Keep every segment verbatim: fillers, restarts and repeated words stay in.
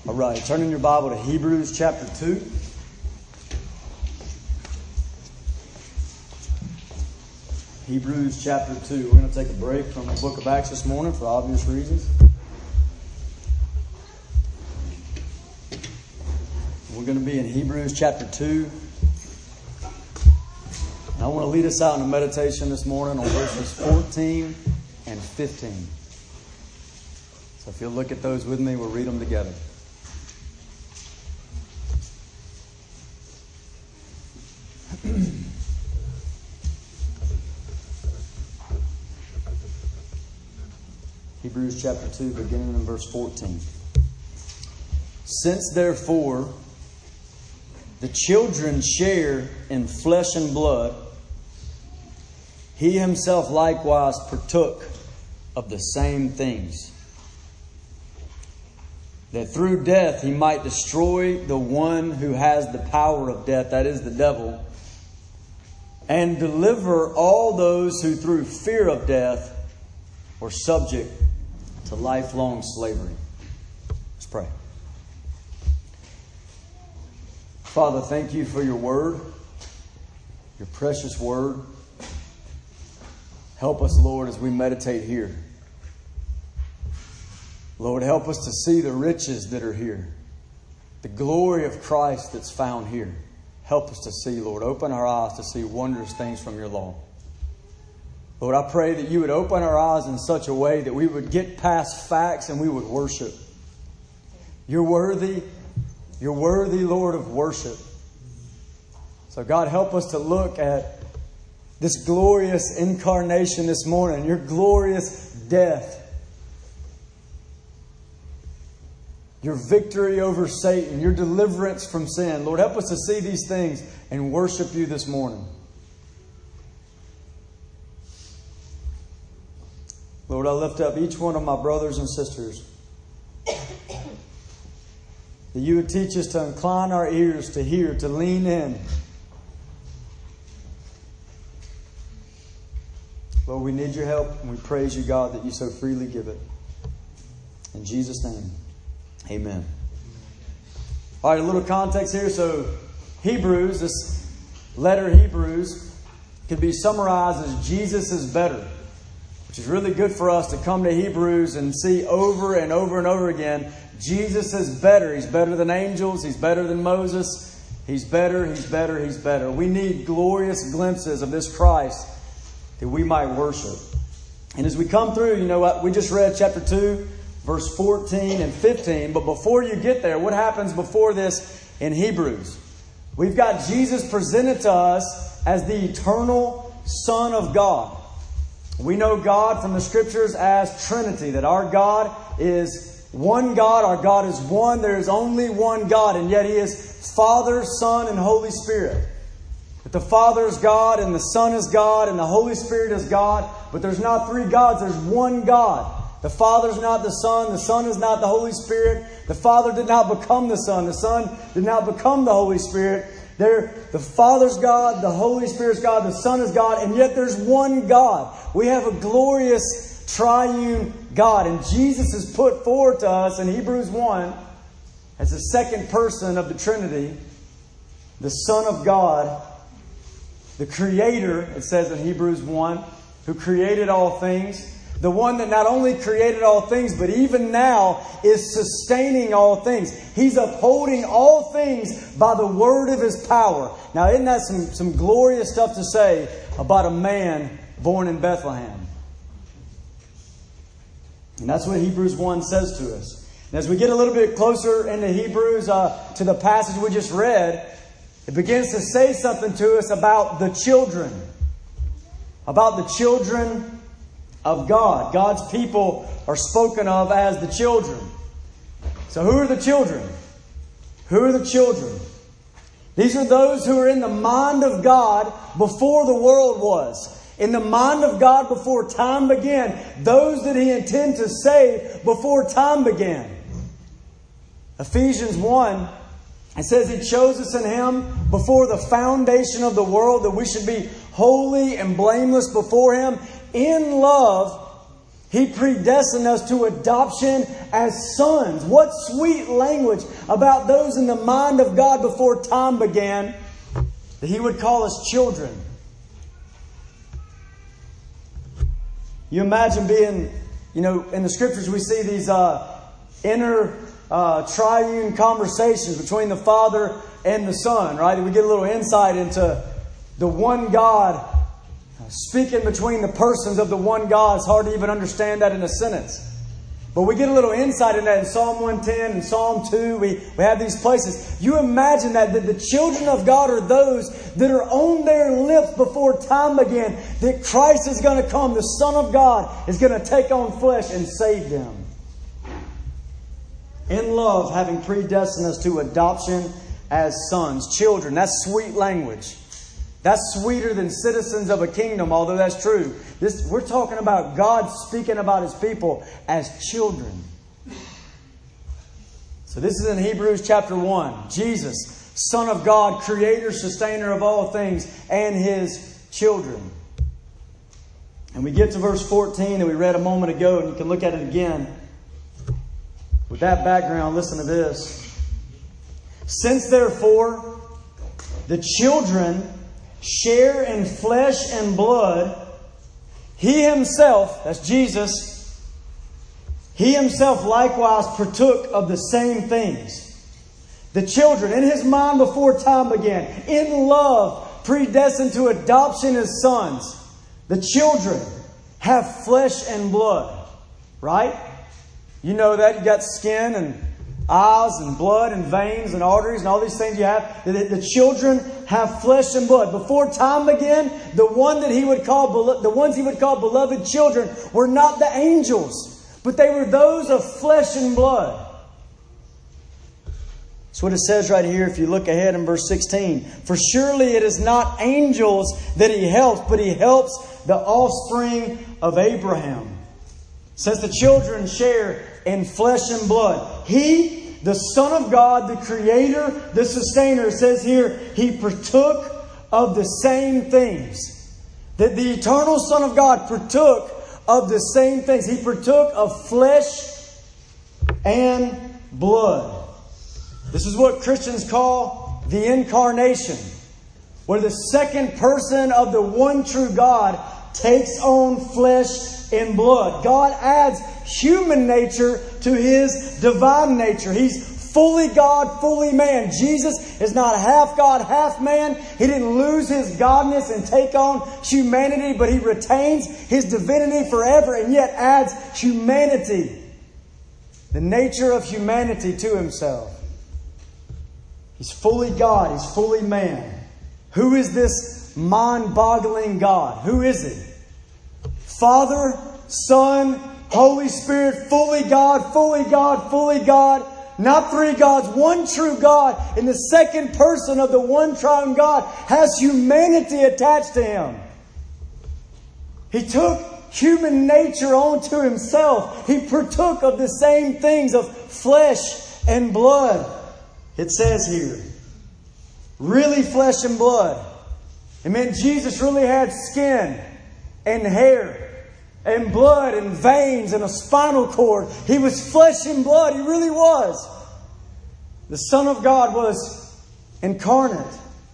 All right, turn in your Bible to Hebrews chapter two. Hebrews chapter two. We're going to take a break from the book of Acts this morning for obvious reasons. We're going to be in Hebrews chapter two. And I want to lead us out in a meditation this morning on verses fourteen and fifteen. So if you'll look at those with me, we'll read them together. Hebrews chapter two, beginning in verse fourteen. Since therefore the children share in flesh and blood, he himself likewise partook of the same things, that through death he might destroy the one who has the power of death, that is the devil, and deliver all those who through fear of death were subject to lifelong slavery. Let's pray. Father, thank you for your word, your precious word. Help us, Lord, as we meditate here. Lord, help us to see the riches that are here, the glory of Christ that's found here. Help us to see, Lord. Open our eyes to see wondrous things from your law. Lord, I pray that you would open our eyes in such a way that we would get past facts and we would worship. You're worthy. You're worthy, Lord, of worship. So God, help us to look at this glorious incarnation this morning, your glorious death, your victory over Satan, your deliverance from sin. Lord, help us to see these things and worship you this morning. Lord, I lift up each one of my brothers and sisters, that you would teach us to incline our ears to hear, to lean in. Lord, we need your help, and we praise you, God, that you so freely give it. In Jesus' name, amen. All right, a little context here. So, Hebrews, this letter Hebrews, can be summarized as Jesus is better, which is really good for us to come to Hebrews and see over and over and over again, Jesus is better. He's better than angels. He's better than Moses. He's better, he's better, he's better. We need glorious glimpses of this Christ that we might worship. And as we come through, you know what? We just read chapter two, verse fourteen and fifteen. But before you get there, what happens before this in Hebrews? We've got Jesus presented to us as the eternal Son of God. We know God from the Scriptures as Trinity, that our God is one God. Our God is one. There is only one God, and yet He is Father, Son, and Holy Spirit. That the Father is God, and the Son is God, and the Holy Spirit is God. But there's not three gods. There's one God. The Father is not the Son. The Son is not the Holy Spirit. The Father did not become the Son. The Son did not become the Holy Spirit. There, the Father's God, the Holy Spirit's God, the Son is God, and yet there's one God. We have a glorious triune God, and Jesus is put forward to us in Hebrews one as the second person of the Trinity, the Son of God, the Creator, it says in Hebrews one, who created all things. The one that not only created all things, but even now is sustaining all things. He's upholding all things by the word of His power. Now, isn't that some, some glorious stuff to say about a man born in Bethlehem? And that's what Hebrews one says to us. And as we get a little bit closer into Hebrews, uh, to the passage we just read, it begins to say something to us about the children. About the children of God. God's people are spoken of as the children. So who are the children? Who are the children? These are those who are in the mind of God before the world was. In the mind of God before time began. Those that He intended to save before time began. Ephesians one, it says He chose us in Him before the foundation of the world, that we should be holy and blameless before Him. In love, He predestined us to adoption as sons. What sweet language about those in the mind of God before time began, that He would call us children. You imagine being, you know, in the Scriptures we see these uh, inner uh, triune conversations between the Father and the Son, right? We get a little insight into the one God speaking between the persons of the one God. It's hard to even understand that in a sentence. But we get a little insight in that in Psalm one ten and Psalm two. We, we have these places. You imagine that, that the children of God are those that are on their lips before time began. That Christ is going to come. The Son of God is going to take on flesh and save them. In love, having predestined us to adoption as sons. Children, that's sweet language. That's sweeter than citizens of a kingdom, although that's true. This, we're talking about God speaking about His people as children. So this is in Hebrews chapter one. Jesus, Son of God, Creator, Sustainer of all things, and His children. And we get to verse fourteen that we read a moment ago, and you can look at it again. With that background, listen to this. Since therefore the children share in flesh and blood, He Himself, that's Jesus, He Himself likewise partook of the same things. The children, in His mind before time began, in love, predestined to adoption as sons. The children have flesh and blood, right? You know that. You got skin and eyes and blood and veins and arteries and all these things you have. The, the children have flesh and blood. Before time began, the one that He would call the ones He would call beloved children were not the angels, but they were those of flesh and blood. That's what it says right here if you look ahead in verse sixteen. For surely it is not angels that He helps, but He helps the offspring of Abraham. Since the children share in flesh and blood, He, the Son of God, the Creator, the Sustainer, it says here, He partook of the same things. That the eternal Son of God partook of the same things. He partook of flesh and blood. This is what Christians call the incarnation, where the second person of the one true God takes on flesh and blood. God adds human nature to His divine nature. He's fully God, fully man. Jesus is not half God, half man. He didn't lose His godness and take on humanity, but He retains His divinity forever and yet adds humanity, the nature of humanity, to Himself. He's fully God. He's fully man. Who is this mind-boggling God? Who is He? Father, Son, Holy Spirit, fully God, fully God, fully God. Not three gods, one true God. And the second person of the one triune God has humanity attached to Him. He took human nature onto Himself. He partook of the same things of flesh and blood. It says here, really flesh and blood. It meant Jesus really had skin and hair and blood and veins and a spinal cord. He was flesh and blood. He really was. The Son of God was incarnate.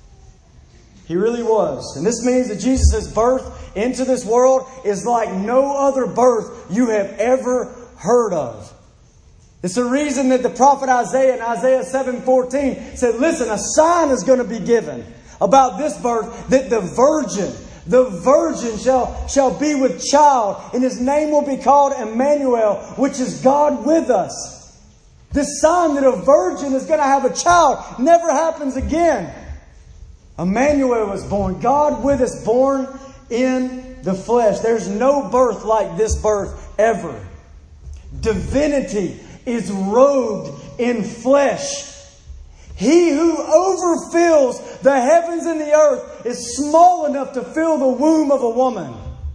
He really was. And this means that Jesus' birth into this world is like no other birth you have ever heard of. It's the reason that the prophet Isaiah in Isaiah seven fourteen said, listen, a sign is going to be given about this birth, that the virgin, the virgin shall, shall be with child, and His name will be called Emmanuel, which is God with us. This sign that a virgin is going to have a child never happens again. Emmanuel was born, God with us, born in the flesh. There's no birth like this birth ever. Divinity is robed in flesh. He who overfills the heavens and the earth is small enough to fill the womb of a woman.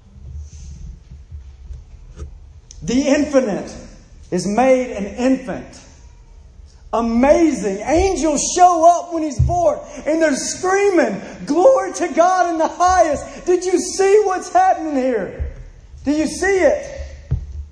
The infinite is made an infant. Amazing. Angels show up when He's born and they're screaming, glory to God in the highest. Did you see what's happening here? Do you see it?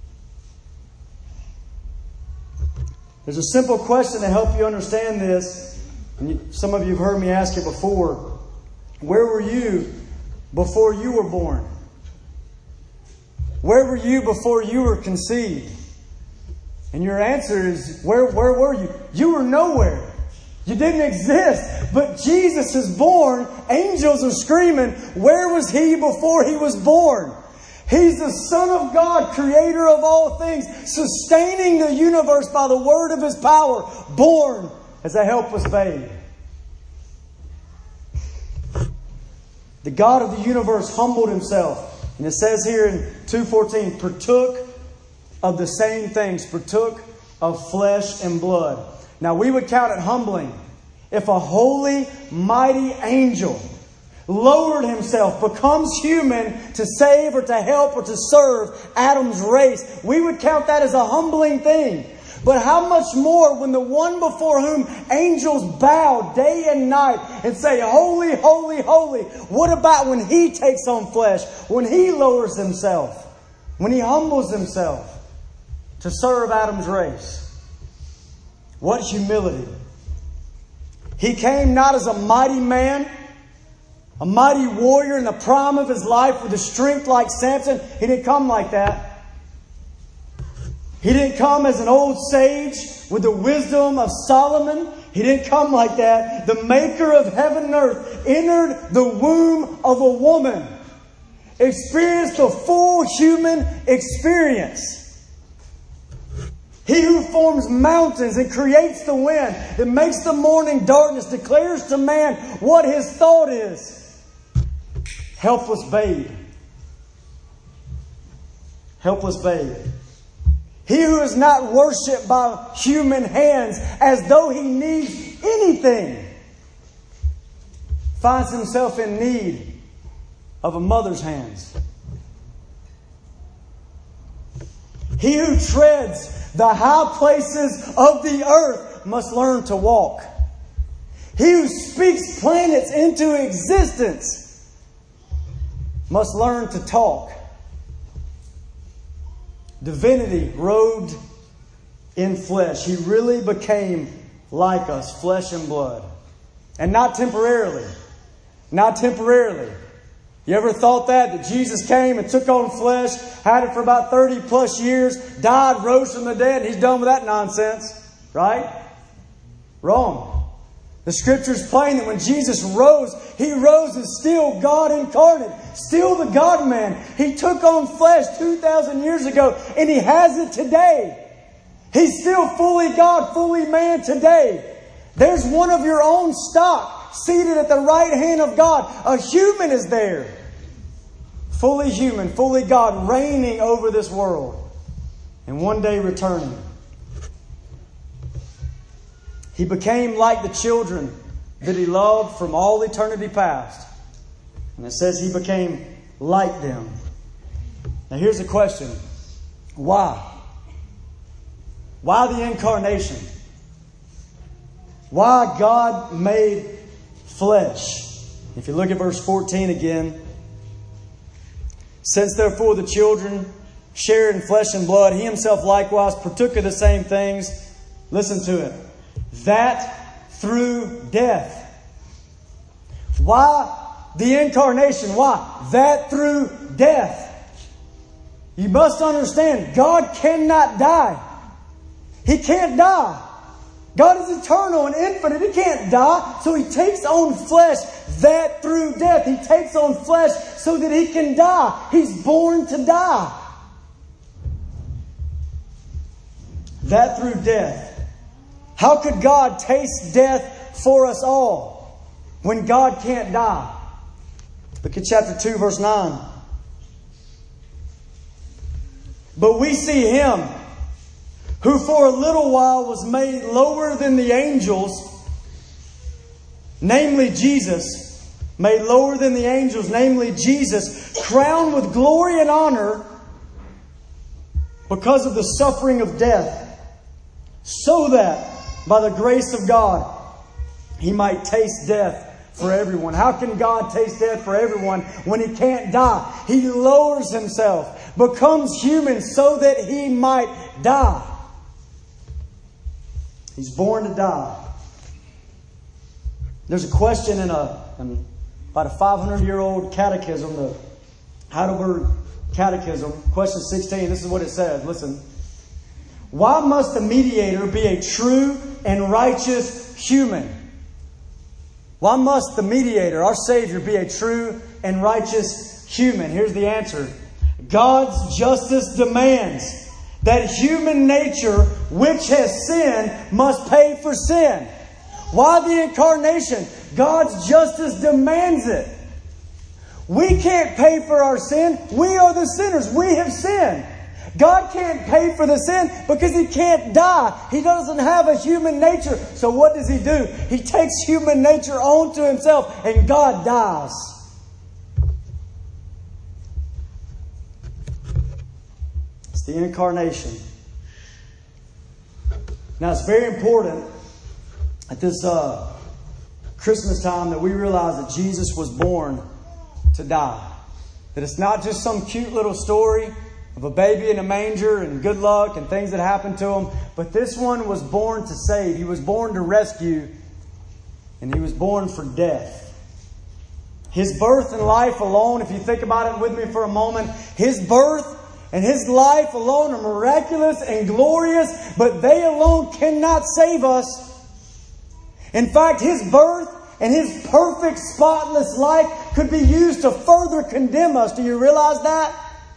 There's a simple question to help you understand this. And you, some of you have heard me ask it before. Where were you before you were born? Where were you before you were conceived? And your answer is, where, where were you? You were nowhere. You didn't exist. But Jesus is born. Angels are screaming. Where was He before He was born? He's the Son of God, creator of all things, sustaining the universe by the word of His power, born as a helpless babe. The God of the universe humbled Himself. And it says here in two fourteen, partook of the same things, partook of flesh and blood. Now we would count it humbling if a holy, mighty angel lowered himself, becomes human to save or to help or to serve Adam's race. We would count that as a humbling thing. But how much more when the one before whom angels bow day and night and say, holy, holy, holy. What about when He takes on flesh? When He lowers Himself? When He humbles Himself to serve Adam's race? What humility. He came not as a mighty man, a mighty warrior in the prime of his life with a strength like Samson. He didn't come like that. He didn't come as an old sage with the wisdom of Solomon. He didn't come like that. The Maker of heaven and earth entered the womb of a woman. Experienced the full human experience. He who forms mountains and creates the wind, that makes the morning darkness, declares to man what His thought is. Helpless babe. Helpless babe. He who is not worshipped by human hands as though He needs anything, finds Himself in need of a mother's hands. He who treads the high places of the earth must learn to walk. He who speaks planets into existence must learn to talk. Divinity robed in flesh. He really became like us, flesh and blood. And not temporarily. Not temporarily. You ever thought that? That Jesus came and took on flesh, had it for about thirty plus years, died, rose from the dead, and He's done with that nonsense. Right? Wrong. The Scripture is plain that when Jesus rose, He rose as still God incarnate. Still the God-man. He took on flesh two thousand years ago, and He has it today. He's still fully God, fully man today. There's one of your own stock seated at the right hand of God. A human is there. Fully human, fully God, reigning over this world. And one day returning. He became like the children that He loved from all eternity past. And it says He became like them. Now here's the question. Why? Why the incarnation? Why God made flesh? If you look at verse fourteen again. Since therefore the children shared in flesh and blood, He Himself likewise partook of the same things. Listen to it. That through death. Why the incarnation? Why? That through death. You must understand, God cannot die. He can't die. God is eternal and infinite. He can't die. So He takes on flesh that through death. He takes on flesh so that He can die. He's born to die. That through death. How could God taste death for us all when God can't die? Look at chapter two, verse nine. But we see Him who for a little while was made lower than the angels, namely Jesus, made lower than the angels, namely Jesus, crowned with glory and honor because of the suffering of death, so that by the grace of God He might taste death for everyone. How can God taste death for everyone when He can't die? He lowers Himself, becomes human so that He might die. He's born to die. There's a question in a in about a five hundred year old catechism, the Heidelberg Catechism, question sixteen. This is what it says. Listen. Why must the mediator be a true and righteous human? Why must the mediator, our Savior, be a true and righteous human? Here's the answer. God's justice demands that human nature, which has sinned, must pay for sin. Why the incarnation? God's justice demands it. We can't pay for our sin. We are the sinners. We have sinned. God can't pay for the sin because He can't die. He doesn't have a human nature. So what does He do? He takes human nature onto Himself and God dies. It's the incarnation. Now it's very important at this uh, Christmas time that we realize that Jesus was born to die. That it's not just some cute little story of a baby in a manger and good luck and things that happened to him. But this one was born to save. He was born to rescue. And He was born for death. His birth and life alone, if you think about it with me for a moment, His birth and His life alone are miraculous and glorious, but they alone cannot save us. In fact, His birth and His perfect, spotless life could be used to further condemn us. Do you realize that?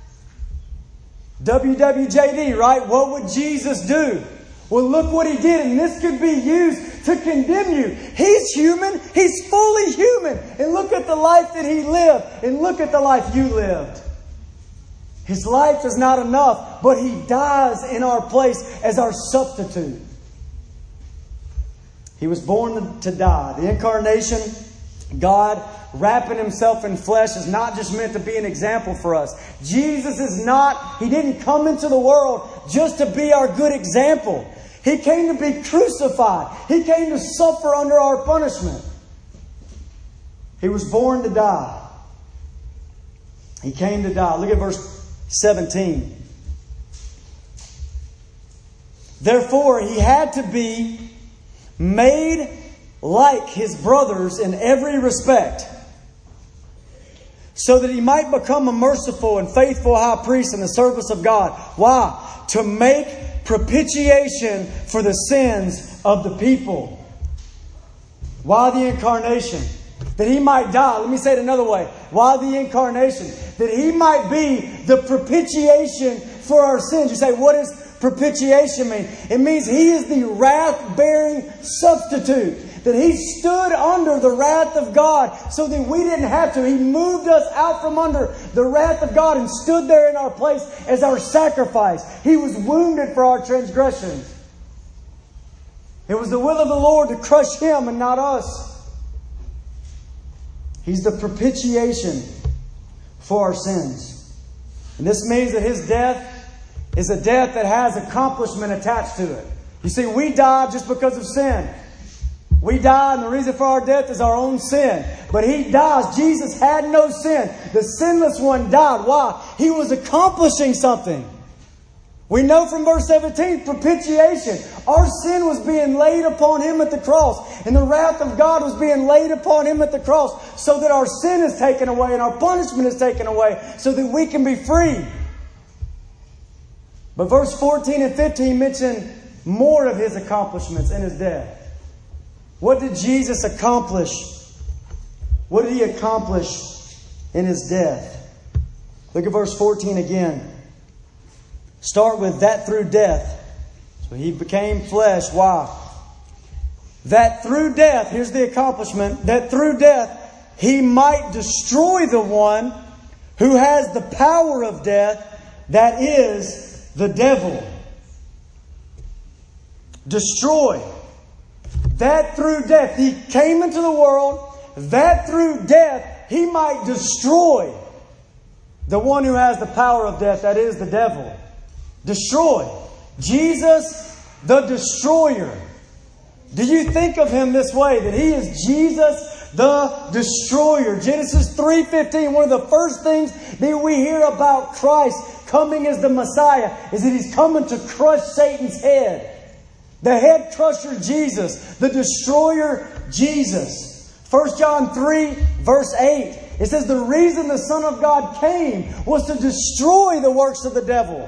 W W J D, right? What would Jesus do? Well, look what He did, and this could be used to condemn you. He's human. He's fully human. And look at the life that He lived, and look at the life you lived. His life is not enough, but He dies in our place as our substitute. He was born to die. The incarnation, God wrapping Himself in flesh, is not just meant to be an example for us. Jesus is not, He didn't come into the world just to be our good example. He came to be crucified. He came to suffer under our punishment. He was born to die. He came to die. Look at verse seventeen. Therefore, He had to be made like His brothers in every respect, so that He might become a merciful and faithful high priest in the service of God. Why? To make propitiation for the sins of the people. Why the incarnation? That He might die. Let me say it another way. Why the incarnation? That He might be the propitiation for our sins. You say, what does propitiation mean? It means He is the wrath-bearing substitute. That He stood under the wrath of God so that we didn't have to. He moved us out from under the wrath of God and stood there in our place as our sacrifice. He was wounded for our transgressions. It was the will of the Lord to crush Him and not us. He's the propitiation for our sins. And this means that His death is a death that has accomplishment attached to it. You see, we die just because of sin. We die, and the reason for our death is our own sin. But He dies. Jesus had no sin. The sinless one died. Why? He was accomplishing something. We know from verse seventeen, propitiation. Our sin was being laid upon Him at the cross. And the wrath of God was being laid upon Him at the cross, so that our sin is taken away and our punishment is taken away, so that we can be free. But verse fourteen and fifteen mention more of His accomplishments in His death. What did Jesus accomplish? What did He accomplish in His death? Look at verse fourteen again. Start with that through death. So He became flesh. Why? That through death, here's the accomplishment, that through death He might destroy the one who has the power of death, that is the devil. Destroy. That through death He came into the world, that through death He might destroy the one who has the power of death, that is the devil. Destroy. Jesus, the destroyer. Do you think of Him this way? That He is Jesus, the destroyer. Genesis three fifteen, one of the first things that we hear about Christ coming as the Messiah is that He's coming to crush Satan's head. The head crusher Jesus. The destroyer Jesus. First John three, verse eight. It says the reason the Son of God came was to destroy the works of the devil.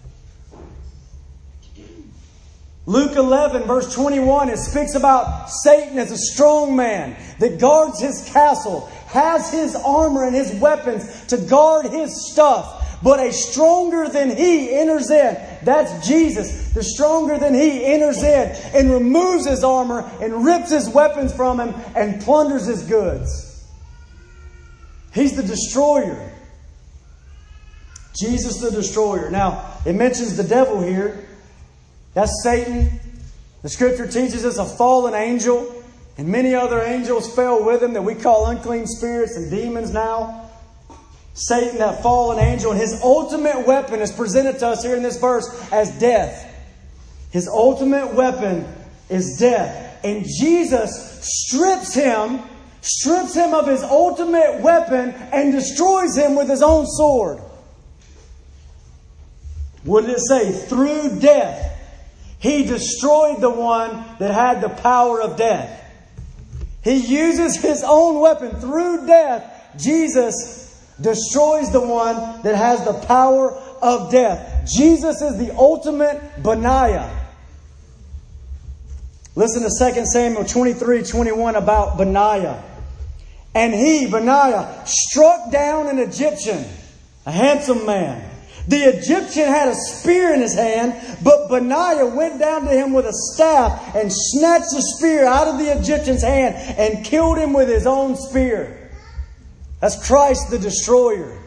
Luke eleven, verse twenty-one, it speaks about Satan as a strong man that guards his castle, has his armor and his weapons to guard his stuff. But a stronger than he enters in. That's Jesus. The stronger than he enters in and removes his armor and rips his weapons from him and plunders his goods. He's the destroyer. Jesus the destroyer. Now, it mentions the devil here. That's Satan. The Scripture teaches us a fallen angel. And many other angels fell with him that we call unclean spirits and demons now. Satan, that fallen angel, and his ultimate weapon is presented to us here in this verse as death. His ultimate weapon is death. And Jesus strips him, strips him of his ultimate weapon and destroys him with his own sword. What did it say? Through death. He destroyed the one that had the power of death. He uses his own weapon. Through death, Jesus destroys the one that has the power of death. Jesus is the ultimate Benaiah. Listen to Second Samuel twenty-three twenty-one about Benaiah. And he, Benaiah, struck down an Egyptian, a handsome man. The Egyptian had a spear in his hand, but Benaiah went down to him with a staff and snatched the spear out of the Egyptian's hand and killed him with his own spear. That's Christ the destroyer.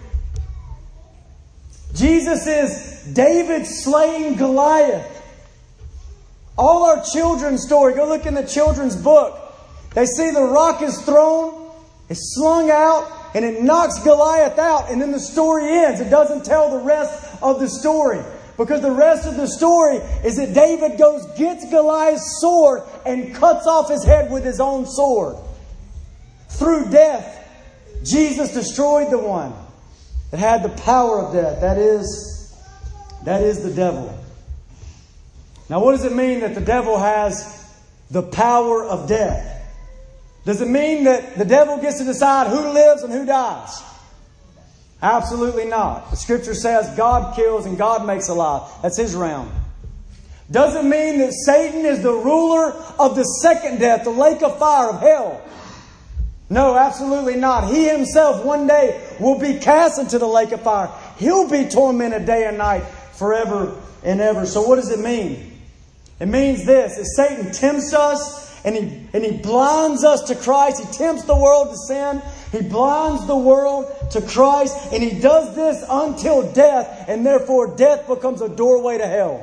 Jesus is David slaying Goliath. All our children's story, go look in the children's book. They see the rock is thrown, it's slung out, and it knocks Goliath out. And then the story ends. It doesn't tell the rest of the story. Because the rest of the story is that David goes, gets Goliath's sword, and cuts off his head with his own sword. Through death, Jesus destroyed the one that had the power of death. That is, that is the devil. Now, what does it mean that the devil has the power of death? Does it mean that the devil gets to decide who lives and who dies? Absolutely not. The Scripture says God kills and God makes alive. That's His realm. Does it mean that Satan is the ruler of the second death, the lake of fire of hell? No, absolutely not. He himself one day will be cast into the lake of fire. He'll be tormented day and night forever and ever. So what does it mean? It means this. That Satan tempts us and he, and he blinds us to Christ. He tempts the world to sin. He blinds the world to Christ. And he does this until death. And therefore death becomes a doorway to hell.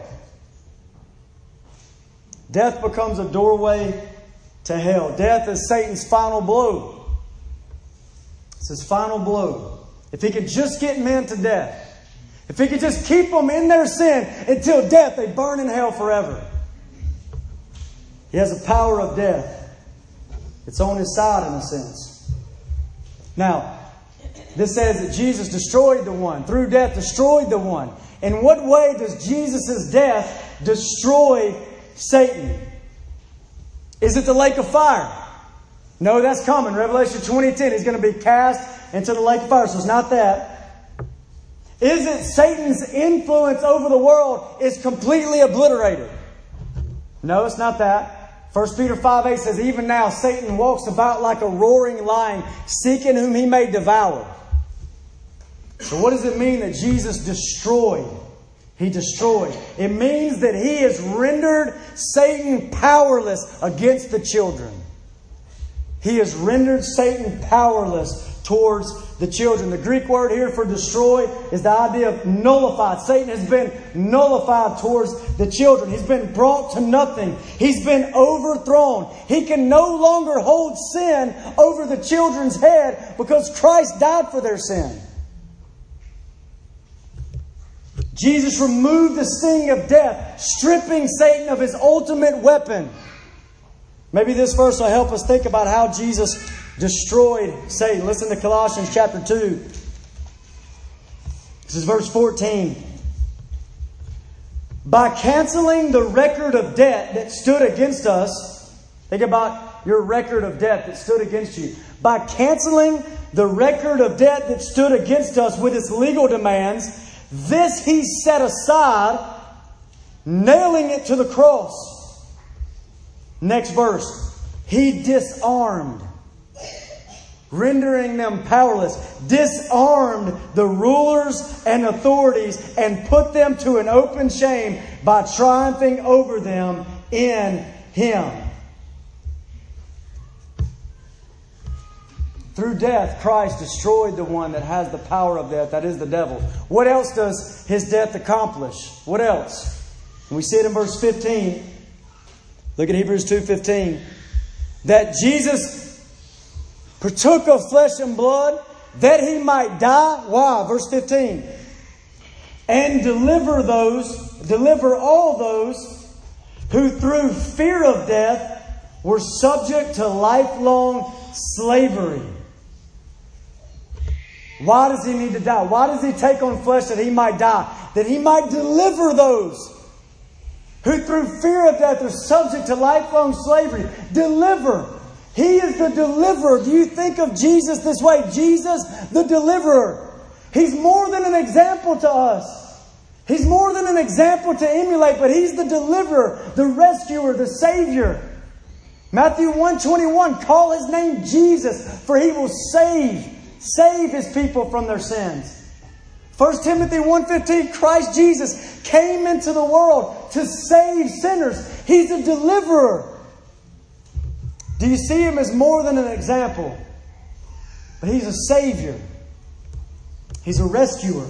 Death becomes a doorway to hell. Death is Satan's final blow. It's his final blow. If he could just get men to death, if he could just keep them in their sin until death, they burn in hell forever. He has the power of death. It's on his side in a sense. Now, this says that Jesus destroyed the one. Through death, destroyed the one. In what way does Jesus' death destroy Satan? Is it the lake of fire? No, that's coming. Revelation twenty ten. He's going to be cast into the lake of fire. So it's not that. Is it Satan's influence over the world is completely obliterated? No, it's not that. First Peter five eight says, even now Satan walks about like a roaring lion, seeking whom he may devour. So what does it mean that Jesus destroyed? He destroyed. It means that He has rendered Satan powerless against the children. He has rendered Satan powerless towards the children. The Greek word here for destroy is the idea of nullified. Satan has been nullified towards the children. He's been brought to nothing. He's been overthrown. He can no longer hold sin over the children's head because Christ died for their sin. Jesus removed the sting of death, stripping Satan of his ultimate weapon. Maybe this verse will help us think about how Jesus destroyed Satan. Listen to Colossians chapter two. This is verse fourteen. by canceling the record of debt that stood against us. Think about your record of debt that stood against you. By canceling the record of debt that stood against us with its legal demands, this He set aside, nailing it to the cross. Next verse. He disarmed, rendering them powerless, disarmed the rulers and authorities and put them to an open shame by triumphing over them in Him. Through death, Christ destroyed the one that has the power of death, that is the devil. What else does His death accomplish? What else? And we see it in verse fifteen. Look at Hebrews two fifteen. That Jesus partook of flesh and blood, that He might die. Why? Verse fifteen. And deliver those, deliver all those who through fear of death were subject to lifelong slavery. Why does He need to die? Why does He take on flesh that He might die? That He might deliver those who through fear of death are subject to lifelong slavery. Deliver. He is the deliverer. Do you think of Jesus this way? Jesus, the deliverer. He's more than an example to us. He's more than an example to emulate, but He's the deliverer, the rescuer, the Savior. Matthew one twenty-one, call His name Jesus, for He will save, save His people from their sins. First Timothy one fifteen, Christ Jesus came into the world to save sinners. He's a deliverer. Do you see Him as more than an example? But He's a Savior. He's a rescuer.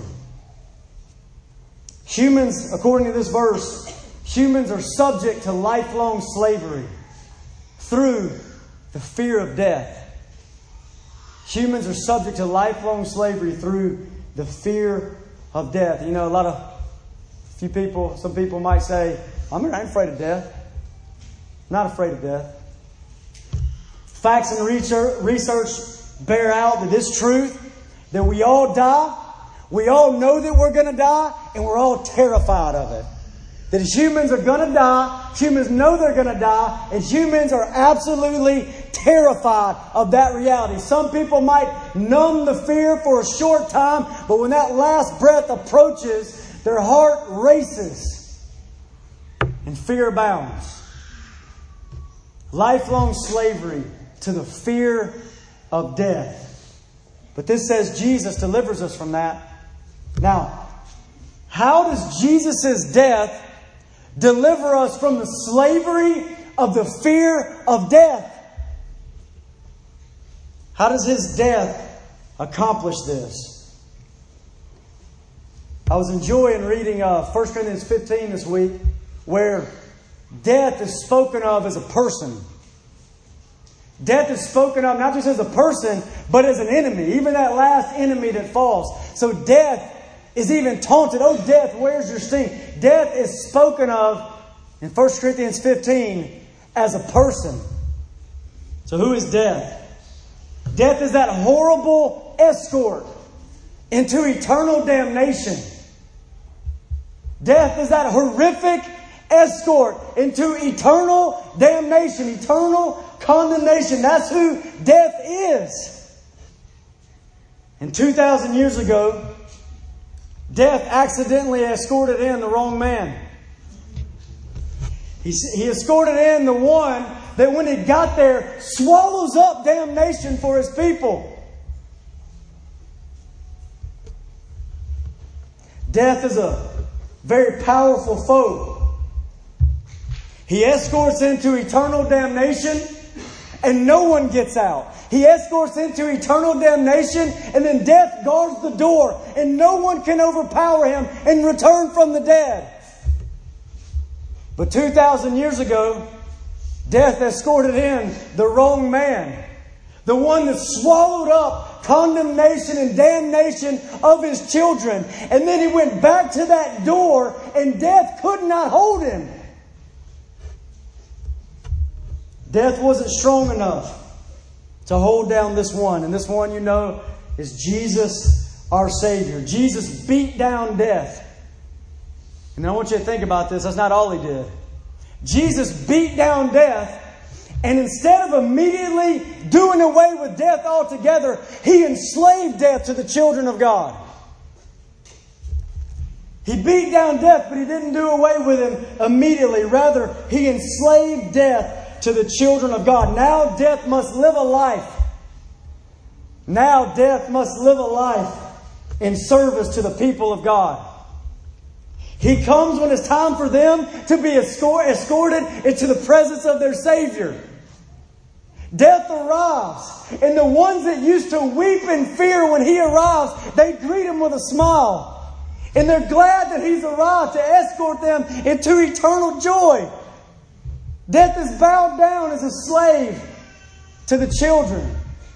Humans, according to this verse, humans are subject to lifelong slavery through the fear of death. Humans are subject to lifelong slavery through the fear of death. You know, a lot of, a few people, some people might say, I'm not afraid of death. I'm not afraid of death. Facts and research, research bear out that this truth, that we all die, we all know that we're going to die, and we're all terrified of it. That humans are going to die, humans know they're going to die, and humans are absolutely terrified of that reality. Some people might numb the fear for a short time, but when that last breath approaches, their heart races and fear abounds. Lifelong slavery to the fear of death. But this says Jesus delivers us from that. Now, how does Jesus' death deliver us from the slavery of the fear of death? How does His death accomplish this? I was enjoying reading uh, First Corinthians fifteen this week, where death is spoken of as a person. Death is spoken of not just as a person, but as an enemy. Even that last enemy that falls. So death is even taunted. Oh, death, where's your sting? Death is spoken of in First Corinthians fifteen as a person. So who is death? Death is that horrible escort into eternal damnation. Death is that horrific escort into eternal damnation, eternal condemnation. That's who death is. And two thousand years ago, death accidentally escorted in the wrong man. He, he escorted in the one that when he got there, swallows up damnation for his people. Death is a very powerful foe. He escorts into eternal damnation and no one gets out. He escorts into eternal damnation and then death guards the door and no one can overpower him and return from the dead. But two thousand years ago, death escorted in the wrong man. The one that swallowed up condemnation and damnation of his children. And then he went back to that door and death could not hold him. Death wasn't strong enough to hold down this one. And this one, you know, is Jesus, our Savior. Jesus beat down death. And I want you to think about this. That's not all He did. Jesus beat down death, and instead of immediately doing away with death altogether, He enslaved death to the children of God. He beat down death, but He didn't do away with him immediately. Rather, He enslaved death to the children of God. Now death must live a life. Now death must live a life in service to the people of God. He comes when it's time for them to be escorted into the presence of their Savior. Death arrives, and the ones that used to weep in fear when He arrives, they greet Him with a smile. And they're glad that He's arrived to escort them into eternal joy. Death is bowed down as a slave to the children.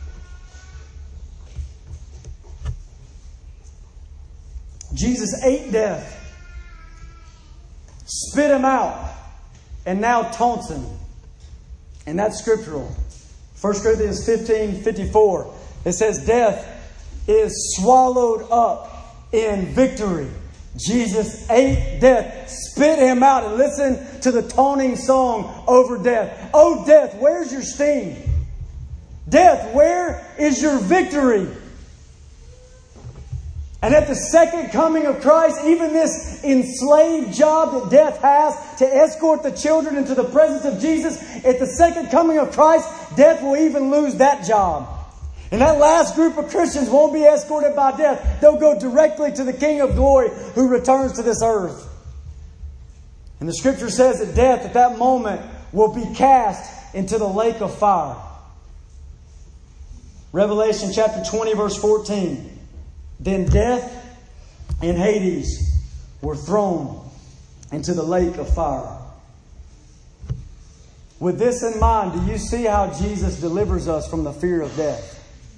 Jesus ate death, spit Him out, and now taunts Him. And that's scriptural. First Corinthians fifteen fifty-four. It says, death is swallowed up in victory. Jesus ate death, spit Him out, and listen to the taunting song over death. Oh, death, where's your sting? Death, where is your victory? And at the second coming of Christ, even this enslaved job that death has to escort the children into the presence of Jesus, at the second coming of Christ, death will even lose that job. And that last group of Christians won't be escorted by death. They'll go directly to the King of Glory who returns to this earth. And the Scripture says that death at that moment will be cast into the lake of fire. Revelation chapter twenty verse fourteen. Then death and Hades were thrown into the lake of fire. With this in mind, do you see how Jesus delivers us from the fear of death?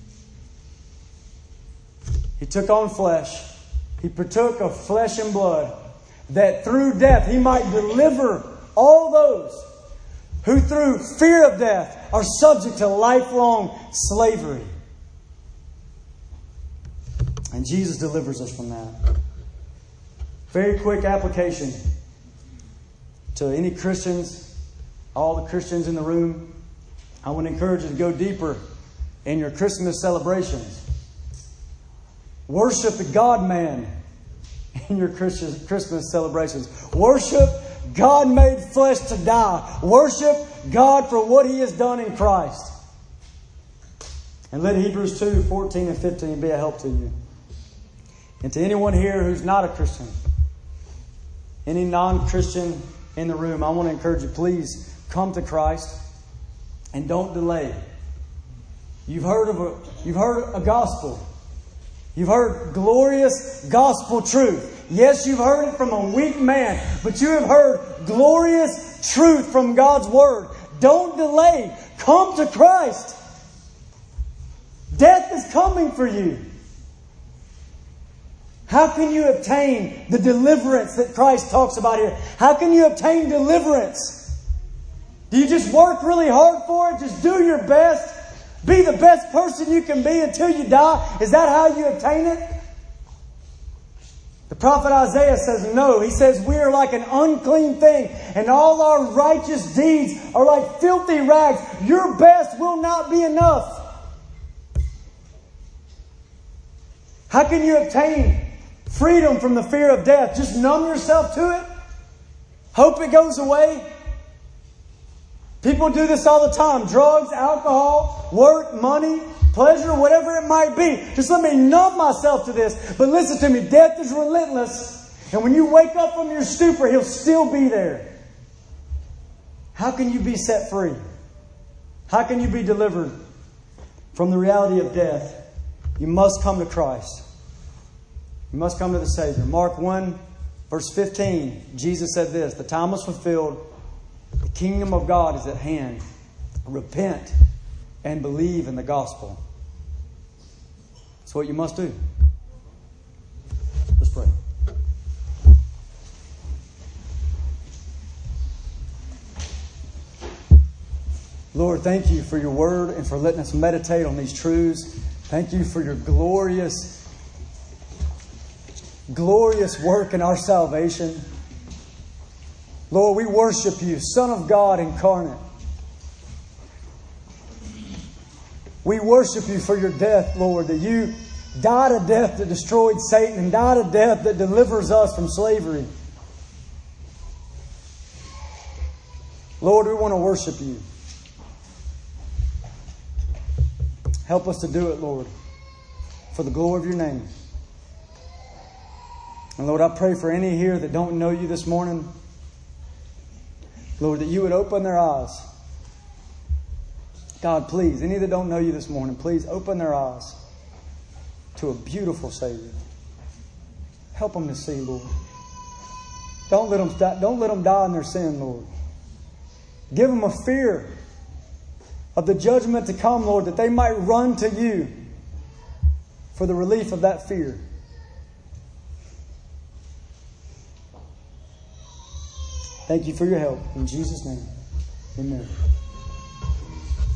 He took on flesh. He partook of flesh and blood, that through death He might deliver all those who through fear of death are subject to lifelong slavery. And Jesus delivers us from that. Very quick application to any Christians, all the Christians in the room. I want to encourage you to go deeper in your Christmas celebrations. Worship the God-man in your Christmas celebrations. Worship God made flesh to die. Worship God for what He has done in Christ. And let Hebrews two fourteen and fifteen be a help to you. And to anyone here who's not a Christian, any non-Christian in the room, I want to encourage you, please come to Christ and don't delay. You've heard of a, you've heard a gospel. You've heard glorious gospel truth. Yes, you've heard it from a weak man, but you have heard glorious truth from God's Word. Don't delay. Come to Christ. Death is coming for you. How can you obtain the deliverance that Christ talks about here? How can you obtain deliverance? Do you just work really hard for it? Just do your best? Be the best person you can be until you die? Is that how you obtain it? The prophet Isaiah says no. He says we are like an unclean thing, and all our righteous deeds are like filthy rags. Your best will not be enough. How can you obtain freedom from the fear of death? Just numb yourself to it? Hope it goes away? People do this all the time. Drugs, alcohol, work, money, pleasure, whatever it might be. Just let me numb myself to this. But listen to me, death is relentless. And when you wake up from your stupor, He'll still be there. How can you be set free? How can you be delivered from the reality of death? You must come to Christ. You must come to the Savior. Mark one, verse fifteen, Jesus said this, the time was fulfilled. The kingdom of God is at hand. Repent and believe in the gospel. That's what you must do. Let's pray. Lord, thank you for your word and for letting us meditate on these truths. Thank you for your glorious, glorious work in our salvation. Lord, we worship You, Son of God incarnate. We worship You for Your death, Lord, that You died a death that destroyed Satan and died a death that delivers us from slavery. Lord, we want to worship You. Help us to do it, Lord, for the glory of Your name. And Lord, I pray for any here that don't know You this morning, Lord, that You would open their eyes. God, please, any that don't know You this morning, please open their eyes to a beautiful Savior. Help them to see, Lord. Don't let them die, don't let them die in their sin, Lord. Give them a fear of the judgment to come, Lord, that they might run to You for the relief of that fear. Thank You for Your help. In Jesus' name, amen.